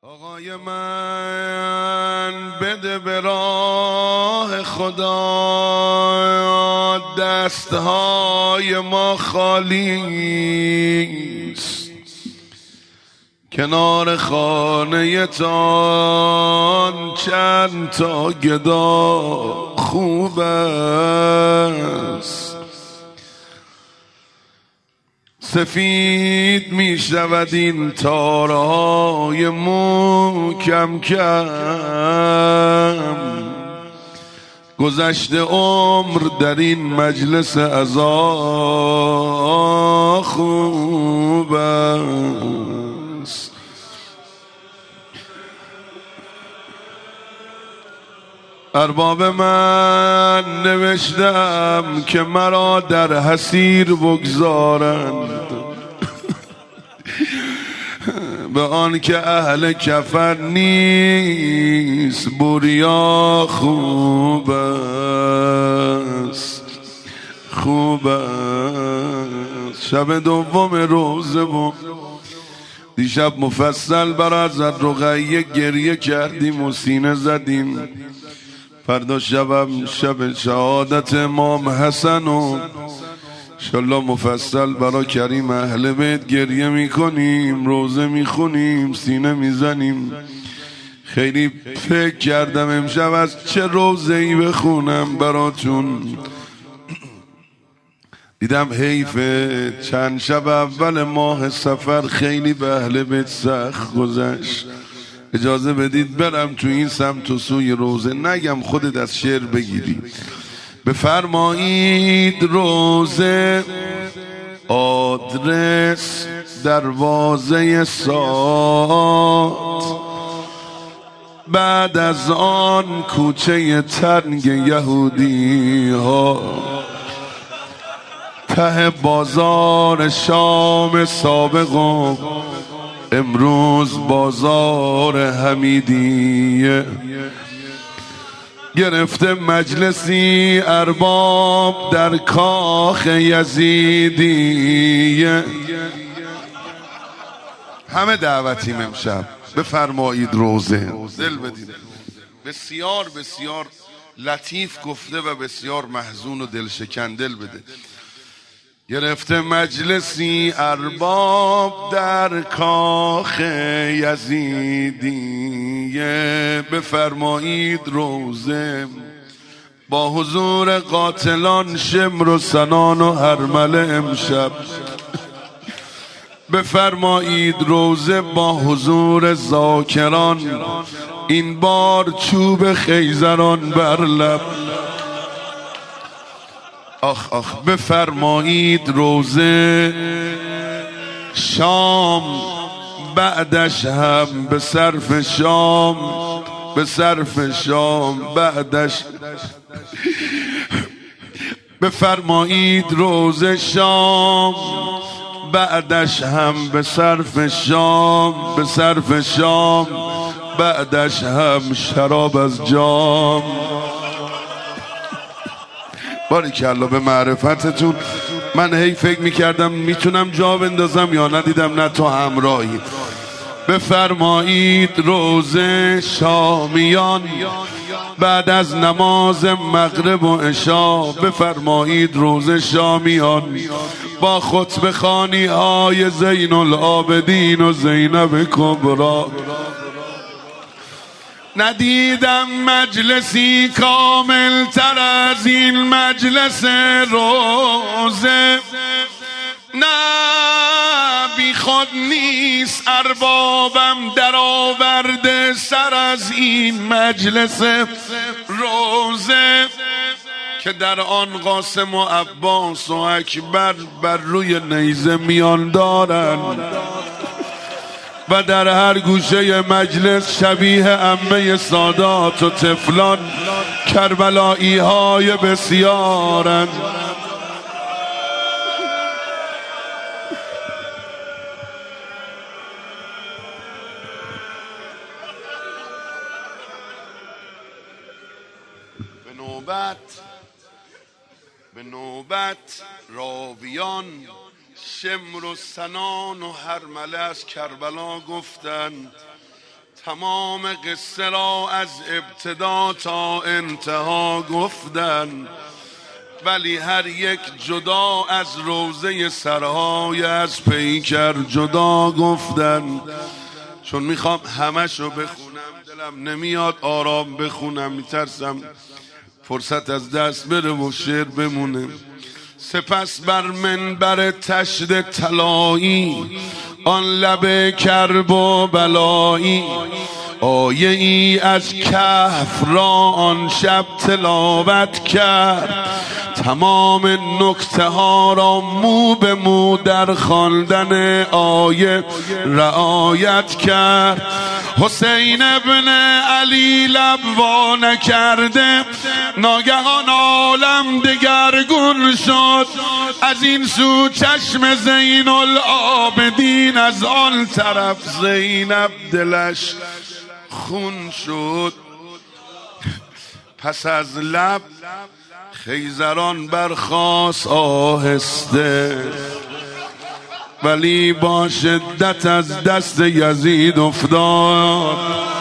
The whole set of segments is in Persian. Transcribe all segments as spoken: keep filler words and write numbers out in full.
آقای من بده به راه خدا، دستهای ما خالیست، کنار خانه تان چند تا گدا خوب است. سفید می شود این تارهای مو کم کم، گذشته عمر در این مجلس عزا خوب است. ارباب من نوشتم که مرا در حسیر بگذارند، به آن که اهل کفن نیست بوریا خوب است، خوب است. شب دوم روزه بود، دیشب مفصل برای حضرت رقیه گریه کردیم و سینه زدیم. فردا شبم شب شهادت امام حسن و انشالله مفصل برای کریم اهل بیت گریه میکنیم، روزه میخونیم، سینه میزنیم. خیلی فکر کردم امشب از چه روزه ای بخونم براتون. دیدم حیفه، چند شب اول ماه سفر خیلی به اهل بیت سخت گذشت. اجازه بدید برم تو این سمت و سوی روزه، نگم خودت از شعر بگیری. بفرمایید روزه، آدرس دروازه سات، بعد از آن کوچه تنگ یهودی ها، ته بازار شام سابق و امروز بازار حمیدیه. گرفته مجلسی ارباب در کاخ یزیدیه. همه دعوتیم امشب، بفرمایید روزه. دل بدید، بسیار بسیار لطیف گفته و بسیار محزون و دلشکن. دل بده. گرفته مجلسی ارباب در کاخ یزیدیه، بفرمایید روزه، با حضور قاتلان شمر و سنان و هرمله امشب. بفرمایید روزه، با حضور ذاکران، این بار چوب خیزران بر لب. آخ آخ بفرمایید روزه، شام بعدش هم به صرف شام، به صرف شام بعدش. بفرمایید روزه، شام بعدش هم به صرف شام، به صرف شام بعدش هم شراب از جام. باریکالله به معرفتتون. من هی فکر میکردم میتونم جا بندازم یا ندیدم نه تو همراهی. بفرمایید روزه، شامیان بعد از نماز مغرب و عشا. بفرمایید روزه، شامیان با خطبه خوانی های زین العابدین و زینب کبرا. ندیدم مجلسی کامل تر از این مجلس روزه. نه بی خود نیست اربابم در آورده سر از این مجلس روزه، که در آن قاسم و عباس و اکبر بر روی نیزه میان دارند و در هر گوشه مجلس شبیه عمه سادات و طفلان کربلایی های بسیارند. به نوبت به نوبت راویان شمر و سنان و هرمله از کربلا گفتند تمام قصه را از ابتدا تا انتها گفتن، ولی هر یک جدا از روضه سرهای از پیکر جدا گفتن. چون میخوام همشو بخونم دلم نمیاد آرام بخونم، میترسم فرصت از دست بره و شعر بمونه. سپس بر منبر تشت طلایی آن لب کرب و بلایی، آیه ای از کهف را آن شب تلاوت کرد، تمام نکته ها را مو به مو در خواندن آیه رعایت کرد. حسین ابن علی لب وا نکرده، ناگهان عالم دگرگون شد. از این سو چشم زین العابدین، از آن طرف زینب دلش خون شد. پس از لب خیزران برخاست آهسته، ولی با شدت از دست یزید افتاد.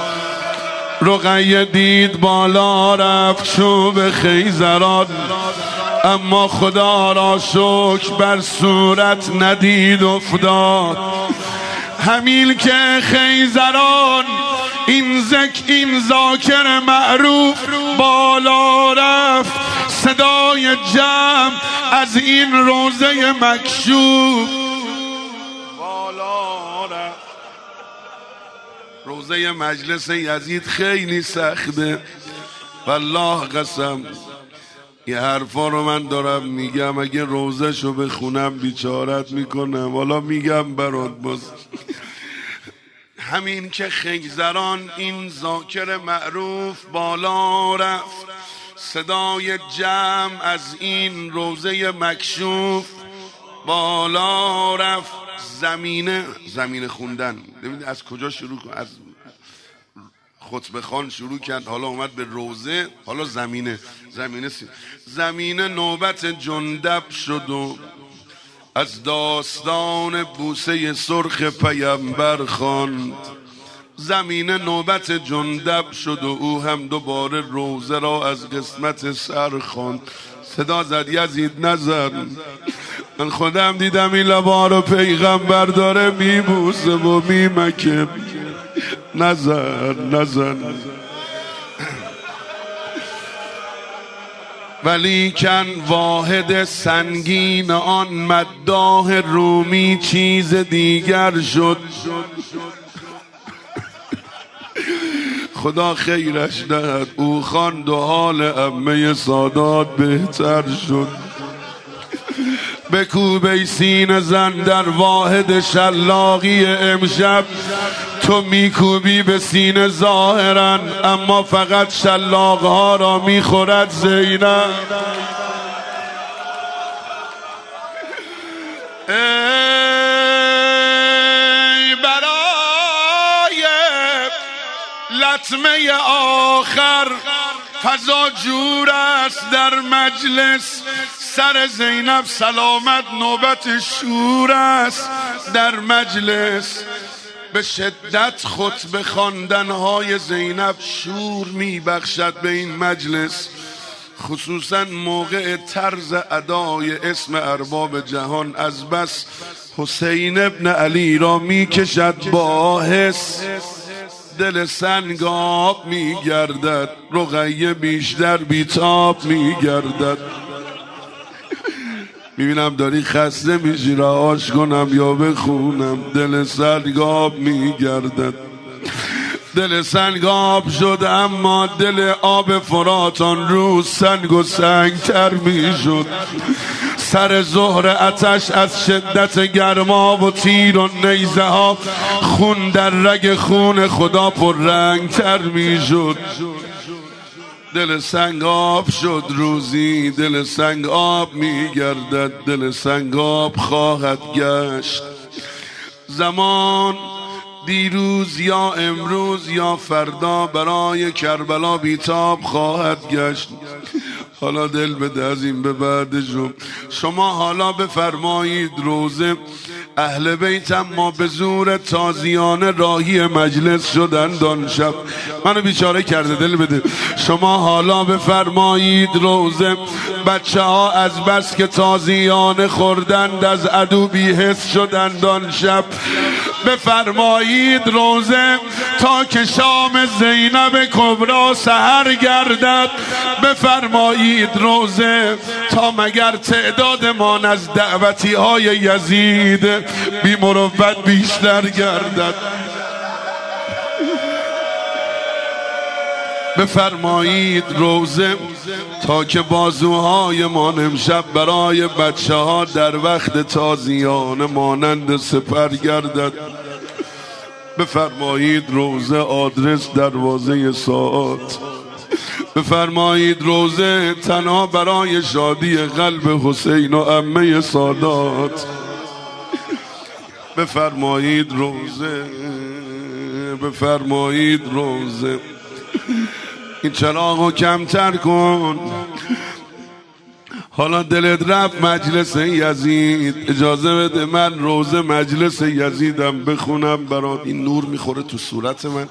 رقیه دید بالا رفت چوب خیزران، اما خدا را شکر بر صورت ندید افتاد. همین که خیزران این زک این ذاکر معروف بالا رفت، صدای جمع از این روضه مکشوف بالا رفت. روضه مجلس یزید خیلی سخته، والله قسم یه حرفا رو من دارم میگم، اگه روضه شو بخونم بیچارت میکنم، حالا میگم برات باز. همین که خیزران این ذاکر معروف بالا رفت، صدای جمع از این روضه مکشوف بالا رفت. زمینه زمینه خوندن، ببینید از کجا شروع کن، از خطبه خان شروع کرد، حالا اومد به روضه، حالا زمینه زمینه سی. زمینه نوبت جندب شد و از داستان بوسه سرخ پیامبر خواند. زمینه نوبت جندب شد و او هم دوباره روضه را از قسمت سر خواند. صدا زد یزید نزن، من خودم دیدم این لبا رو پیغمبر داره میبوسه و میمکه، نزن نزن. ولیکن واحد سنگین آن مداح رومی چیز دیگر شد. خدا خیرش دهد، او خواند و حال عمه سادات بهتر شد. بکوب ای سینه زن در واحد شلاقی امشب، تو میکوبی به سینه ظاهرا، اما فقط شلاقها را میخورد زینب. ای برای لطمه آخر فضا جور است در مجلس، سر زینب سلامت نوبت شور است در مجلس. به شدت خطبه خواندن‌های زینب شور میبخشد به این مجلس، خصوصا موقع طرز ادای اسم ارباب جهان. از بس حسین ابن علی را میکشد با حس، دل سنگاب میگردد، رقیه بیشتر بیتاب میگردد. میبینم داری خسته میشی، رهاش کنم یا بخونم؟ دل سنگاب میگردد. دل سنگاب شد، اما دل آب فراتان روز سنگ و سنگتر میشد. سر ظهر آتش از شدت گرما و تیر و نیزه ها، خون در رگ خون خدا پر رنگ تر میشد. دل سنگ آب شد روزی، دل سنگ آب میگردد، دل سنگ آب خواهد گشت. زمان دیروز یا امروز یا فردا برای کربلا بیتاب خواهد گشت. حالا دل بده از این به بعدشون. شما حالا بفرمایید روزه اهل بیتم ما به زور تازیانه راهی مجلس شدند آن شب. منو بیچاره کرده، دل بده. شما حالا بفرمایید روزه بچه ها از بس که تازیانه خوردند از عدو بی‌حس شدند آن شب. بفرمایید روزه تا که شام زینب کبرا سحر گردد. بفرمایید روزه تا مگر تعدادمان از دعوتی های یزید بی مروت بیشتر گردد. بفرمایید روزه تا که بازوهای ما امشب برای بچه ها در وقت تازیانه مانند سپر گردد. بفرمایید روزه آدرس دروازه ساعات. بفرمایید روزه تنها برای شادی قلب حسین و عمه سادات. بفرمایید روزه، بفرمایید روزه این چراغو کمتر کن. حالا دلت رفت مجلس یزید، اجازه بده من روزه مجلس یزیدم بخونم برات. این نور میخوره تو صورت من.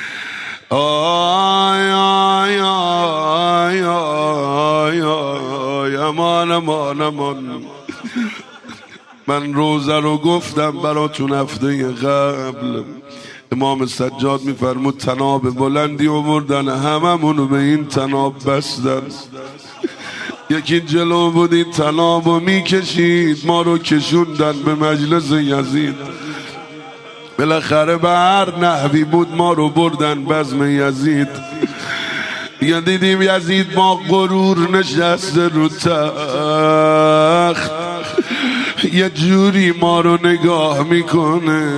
آی آی آی آی آی امان امان امان. من روزه رو گفتم براتون هفته قبل. امام سجاد میفرمود تناب بلندی آوردن هممونو به این تناب بستن. یکی جلو بود این تنابو میکشید، ما رو کشوندن به مجلس یزید. بالاخره به هر نحوی بود ما رو بردن بزم یزید. یا دیدیم یزید با غرور نشسته رو تخت، یه جوری ما رو نگاه میکنه.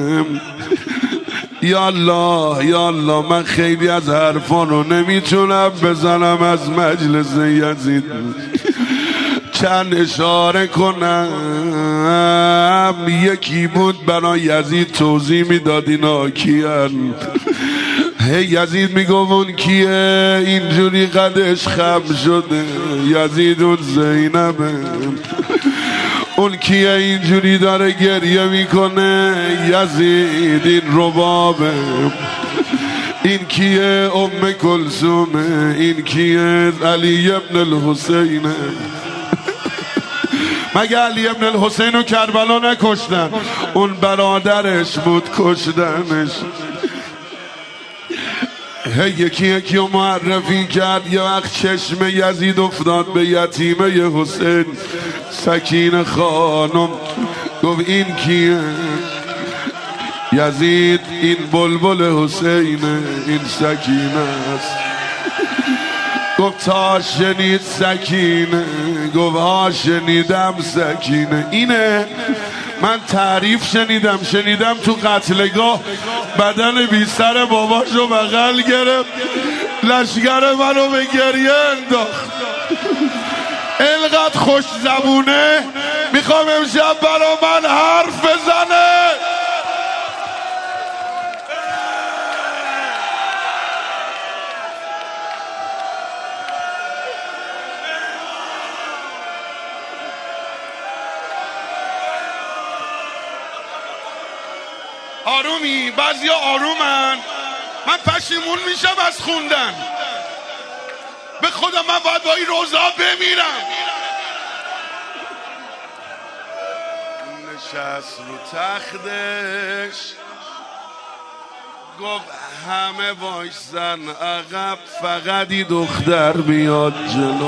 یا الله یا الله من خیلی از حرفا رو نمیتونم بزنم از مجلس یزید. چند اشاره کنم. یکی بود برای یزید توضیح میداد اینا کیان. هی یزید میگم اون کیه اینجوری قدش خم شده؟ یزید اون زینبه. اون کیه اینجوری داره گریه میکنه؟ یزید این ربابه. این کیه؟ ام کلثومه. این کیه؟ علی ابن الحسینه. مگه علی ابن الحسین رو کربلا نکشتن؟ اون برادرش بود کشتنش. هی یکی یکی رو معرفی کرد. یه وقت چشم یزید افتاد به یتیمه حسین، سکینه خانم. گفت این کیه؟ یزید این بلبل حسینه، این سکینه است. گفت تا شنید سکینه، گفت ها شنیدم سکینه. اینه من تعریف شنیدم شنیدم تو قتلگاه بدن بی سر باباشو بغل گرفت، لشگر منو به گریه انداخت. اینقدر خوش زبونه میخوام امشب برا من حرف بزنه. آرومی؟ بعضیا آرومن. من پشیمون میشم از خوندن. به خدا من باید با این روزا بمیرم. نشست رو تختش گفت همه وایسن عقب، فقط این دختر بیاد جلو.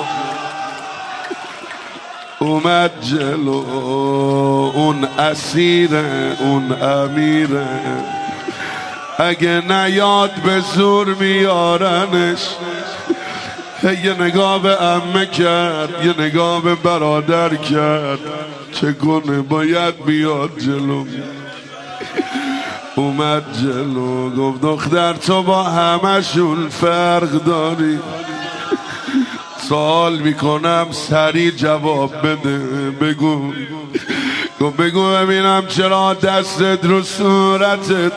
اومد جلو، اون اسیره اون امیره، اگه نیاد به زور میارنش. یه نگاه به عمه کرد، یه نگاه به برادر کرد، چگونه باید بیاد جلو. اومد جلو گفت دختر تو با همشون فرق داری، سوال میکنم سریع جواب بده، بگو. گفت بگو ببینم چرا دستت رو صورتت.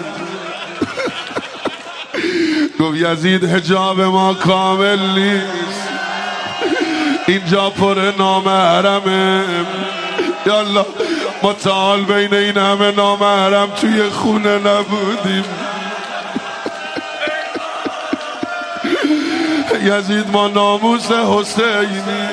گفت یزید حجاب ما کامل نیست، اینجا پر نامحرمه. یالله ما تعال بین این همه نامحرم توی خونه نبودیم. یزید ما ناموس حسینی.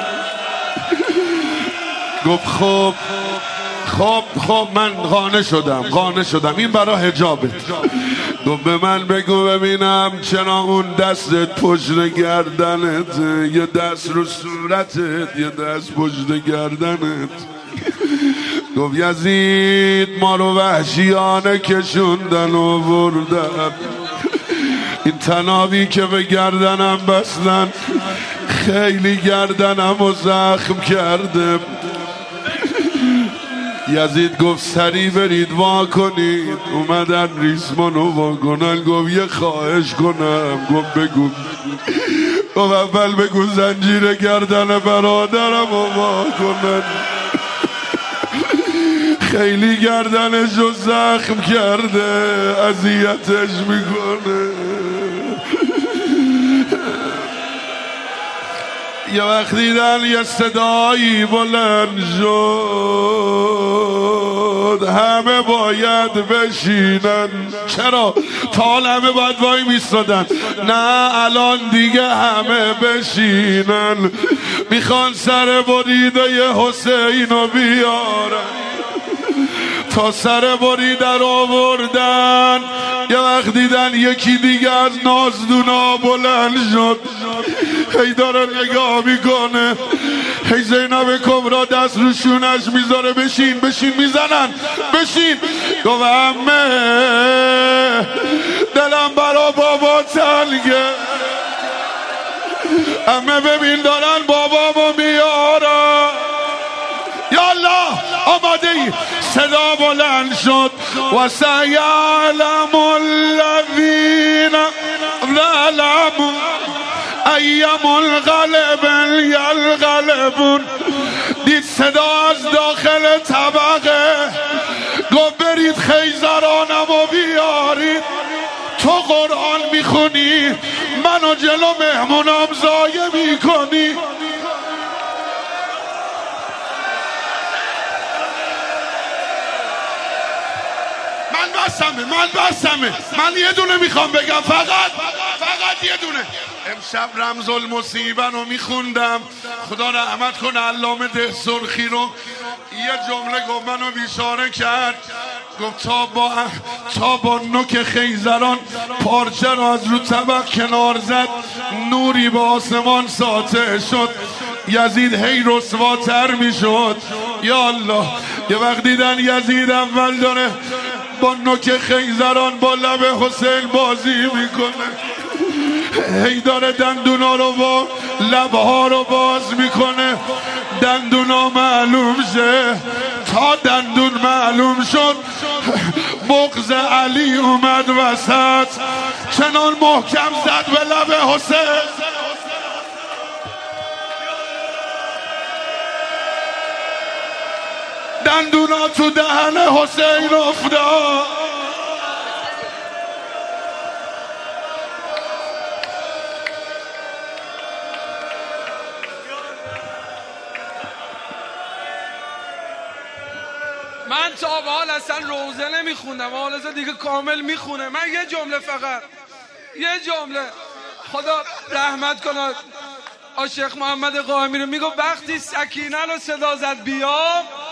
گفت خب خب خب من قانع شدم قانع شدم این برا حجابه. گفت به من بگو ببینم چرا اون دستت پشت گردنت، یه دست رو صورتت یه دست پشت گردنت. گفت یزید ما رو وحشیانه کشوندن و بردن، این تنابی که به گردنم بستن خیلی گردنم و زخم کرده. یزید گفت سری برید وا کنید. اومدن ریسمانو وا کنن. گفت یه خواهش کنم. گفت بگو. گفت اول بگو زنجیر گردن برادرم رو وا کنن، خیلی گردنش رو زخم کرده، اذیتش میکنه. یه وقت دیدن یه صدایی بلند شد همه باید بشینن. چرا؟ تا همه باید وای میستادن. نه الان دیگه همه بشینن، میخوان سر بریده ی حسین رو بیارن. تا سر بریده رو آوردن یه وقت دیدن یکی دیگه از نازدونا بلند شد، هی داره نگاه میکنه، هی زینب کبرا دست رو شونش میذاره. بشین بشین میزنن بشین. گفت عمه دلم برا بابا تنگه، عمه ببین دارن بابامو میارن. یالله آماده ای؟ صدا بلند شد و سیعلم الذین ظلموا ای منقلب ینقلبون. دید صدا از داخل طبقه. گفت برید خیزرانمو بیارید. تو قرآن میخونی منو جلو مهمونام ضایع میکنی. من بسمه من بسمه من یه دونه میخوام بگم، فقط فقط یه دونه. امشب رمز المصیبه رو میخوندم، خدا رحمت کنه علامه ده سرخی رو. یه جمله گفت منو بیچاره کرد. گفت تا با تا با نوک خیزران پارچه رو از رو طبق کنار زد، نوری به آسمان ساطع شد. یزید هی رسواتر میشد. یا الله یه وقت دیدن یزید اول داره با نوک خیزران با لب حسین بازی میکنه، هی داره دندونا رو با لبها رو باز میکنه. دندونا معلوم شه. تا دندون معلوم شد بغض علی اومد وسط، چنان محکم زد به لب حسین. دندونا تو دهن حسین افتاد. من تا به حال اصلا روزه نمیخوندم، حالا دیگه کامل میخونه. من یه جمله فقط یه جمله خدا رحمت کنه آشیخ محمد قائمی رو. میگو وقتی سکینه رو صدا زد بیا،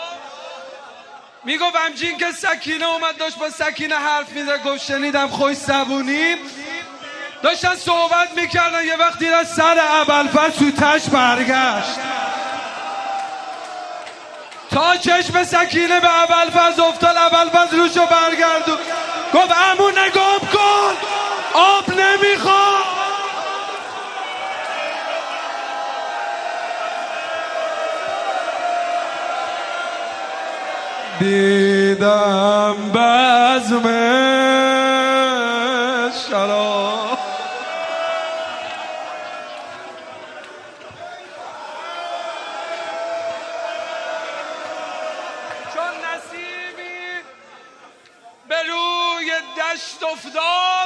میگو همچین که سکینه اومد داشت با سکینه حرف میزد، گفت شنیدم خوش زبونی. داشتن صحبت میکردن، یه وقتی را سر ابوالفضل تو تش برگشت، تا چشم سکینه به ابوالفضل افتاد، ابوالفضل روشو برگردون. گفت عمو نگاه کن آب نمیخواد. دیدم بزم شراب چون نسیمی به روی دشت افتاد،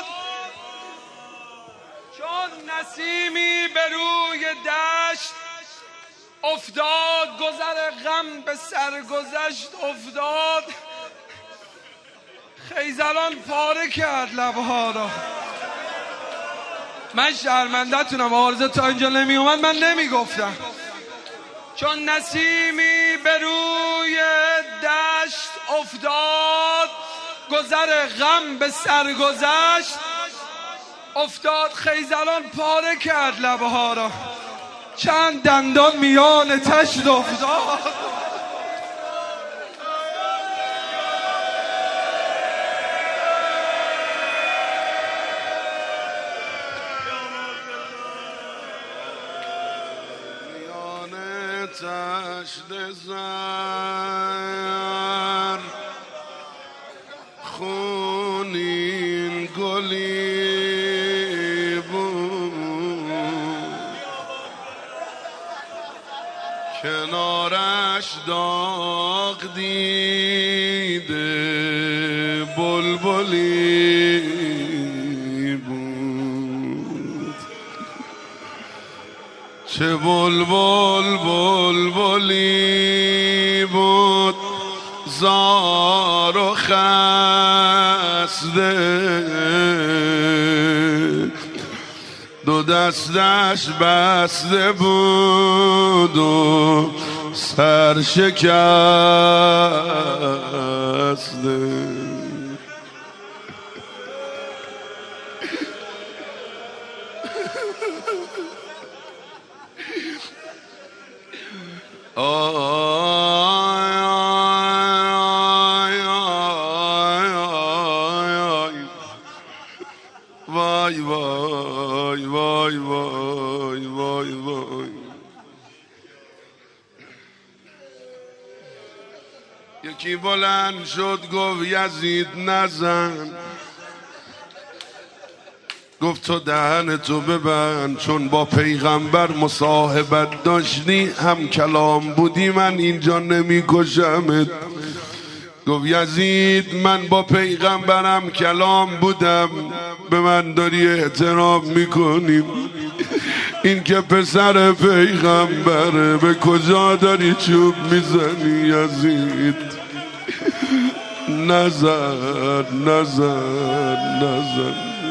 چون نسیمی به روی دشت افتاد، گذر غم به سرگذشت افتاد، خیزران پاره کرد لبها را. من شرمنده تونم، عارضه تا اینجا نمی اومد من نمی گفتم. چون نسیمی به روی دشت افتاد، گذر غم به سرگذشت افتاد، خیزران پاره کرد لبها را. چند دندان میان تشت افتاد. تشت زر خونین گلی بود، کنارش داغ دیده بلبلی بود. چه بلبل بلبلی بود، زار و خسته، دو دستش بسته بود و سر شکسته. وای وای وای وای وای وای. یکی بلند شد گفت یزید نزن، گفت تو دهن تو ببند، چون با پیغمبر مصاحبت داشتی هم کلام بودی من اینجا نمی کشمت. گفت یزید من با پیغمبرم کلام بودم، به من داری احترام میکنیم، این که پسر پیغمبره، به کجا داری چوب میزنی یزید؟ نزن نزن نزن.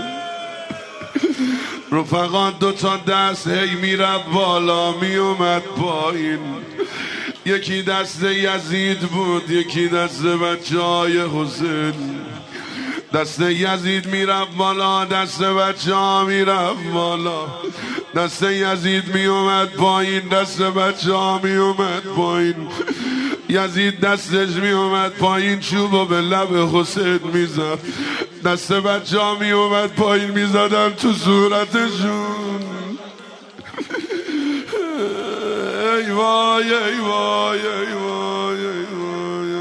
رفقا دو تا دست هی میرفت بالا میومد پایین، یکی دست یزید بود یکی دست بچه های حسین. دست یزید میرفت بالا، دست بچه ها میرفت بالا. دست یزید میومد پایین، دست بچه ها میومد پایین. یزید دستش میومد پایین، چوبو به لب حسین میزد. دست بچه ها میومد پایین، میزدن تو صورتشون. ای وای ای وای ای وای ای وای.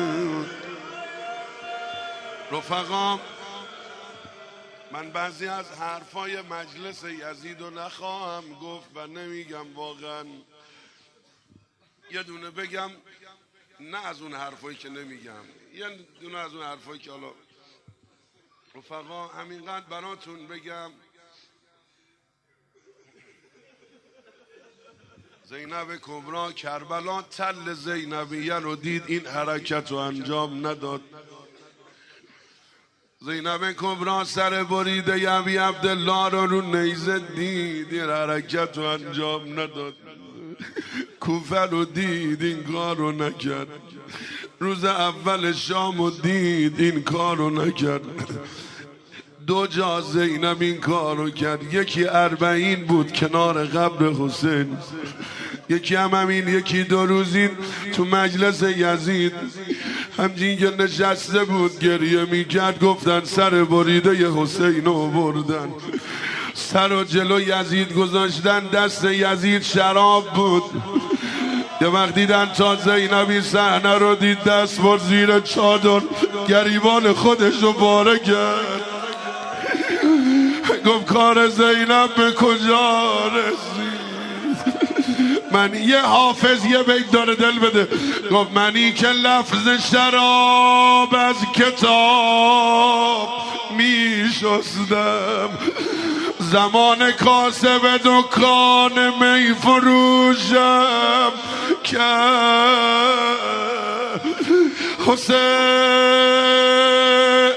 رفقا من بعضی از حرفای مجلس یزید رو نخواهم گفت و نمیگم واقعا، یه دونه بگم نه از اون حرفایی که نمیگم، یه دونه از اون حرفایی که حالا رفقا همینقدر براتون بگم. زینب کبرا کربلا تل زینبیه رو دید، این حرکت رو انجام نداد. زینب کبرا سر بریده ی ابی عبدالله رو رو نیزه دید، این حرکت رو انجام نداد. کوفه رو دید، این کار رو نکرد. روز اول شام رو دید، این کار رو نکرد. دو جا زینب این کار رو کرد، یکی اربعین بود کنار قبر حسین، یکی هم همین یکی دو روزین تو مجلس یزید همچین که نشسته بود گریه میکرد. گفتن سر بریده ی حسین رو بردن، سر و جلو یزید گذاشتن، دست یزید شراب بود. یه وقت دیدن تا زینبی صحنه رو دید، دست بر زیر چادر گریبان خودش رو پاره کرد. گفت کار زینب به کجا رسید؟ من یه حافظ یه بیت داره دل بده، گفت منی که لفظ شراب از کتاب می شستم، زمان کاسب دکان می فروشم که حسین